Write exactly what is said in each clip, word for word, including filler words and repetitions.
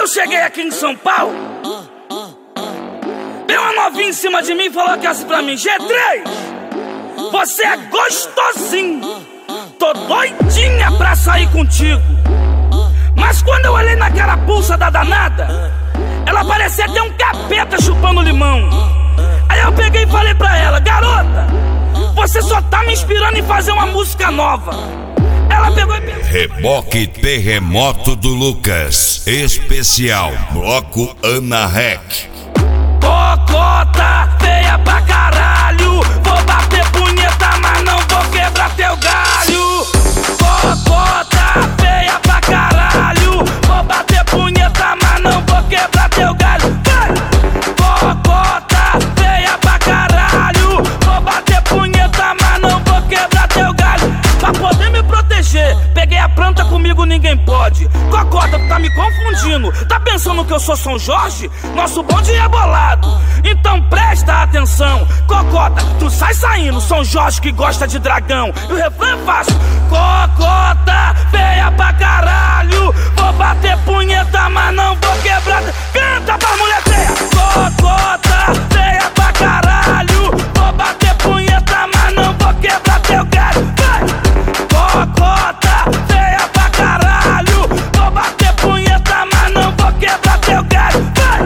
eu cheguei aqui em São Paulo, veio uma novinha em cima de mim e falou que assim pra mim: G três, você é gostosinho, tô doidinha pra sair contigo. Mas quando eu olhei naquela pulsa da danada, ela parecia ter um capeta chupando limão. Aí eu peguei e falei pra ela: garota, você só tá me inspirando em fazer uma música nova. Ela pegou e pensou... Reboque Terremoto do Lucas, especial Bloco Ana Rec. Cocota feia pra caralho, vou bater punheta, mas não vou quebrar teu galho. Cocota feia pra caralho, vou bater punheta, mas não vou quebrar teu galho. Cocota feia pra caralho, vou bater punheta, mas não vou quebrar teu galho. Pra poder me proteger, peguei a planta, comigo ninguém pode. Cocota, tu tá me confundindo, tá pensando que eu sou São Jorge? Nosso bonde é bolado, então presta atenção. Cocota, tu sai saindo, São Jorge que gosta de dragão. E o refrão é fácil: cocota feia pra caralho, vou bater punheta, mas não vou quebrar. Canta pra mulher feia. Cocota feia pra caralho, vou bater punheta, mas não vou quebrar teu galho. Cocota feia pra caralho, vou bater punheta, mas não vou quebrar teu galho. Vai!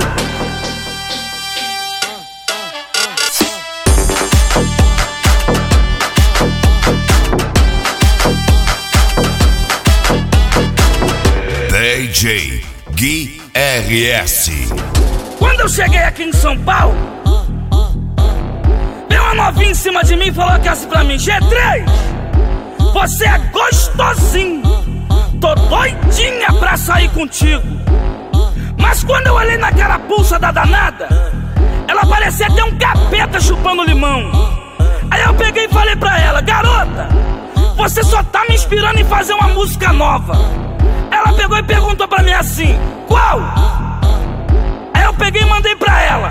D J Gui R S. Quando eu cheguei aqui em São Paulo, veio uma novinha em cima de mim e falou que assim pra mim: G três, você é gostosinho, tô doidinha pra sair contigo. Mas quando eu olhei naquela pulsa da danada, ela parecia ter um capeta chupando limão. Aí eu peguei e falei pra ela: garota, você só tá me inspirando em fazer uma música nova. Ela pegou e perguntou pra mim assim: qual? Aí eu peguei e mandei pra ela: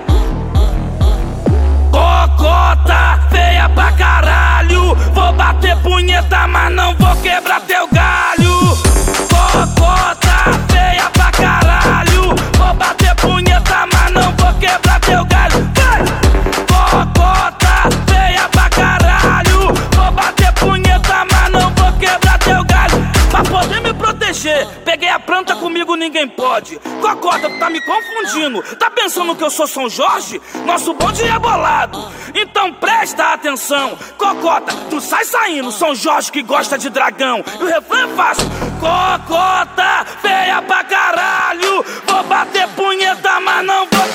cocota feia pra caralho, vou bater punheta, mas não vou quebrar teu galho. Cocota feia pra caralho, vou bater punheta, mas não vou quebrar teu galho. Cocota feia pra caralho, vou bater punheta, mas não vou quebrar teu galho. Pra poder me proteger, peguei a planta, comigo ninguém pode. Cocota, tu tá me confundindo, tá pensando que eu sou São Jorge? Nosso bonde é bolado, então presta atenção. Cocota, tu sai saindo, São Jorge que gosta de dragão. E o refrão é fácil: cocota feia pra caralho, vou bater punheta, mas não vou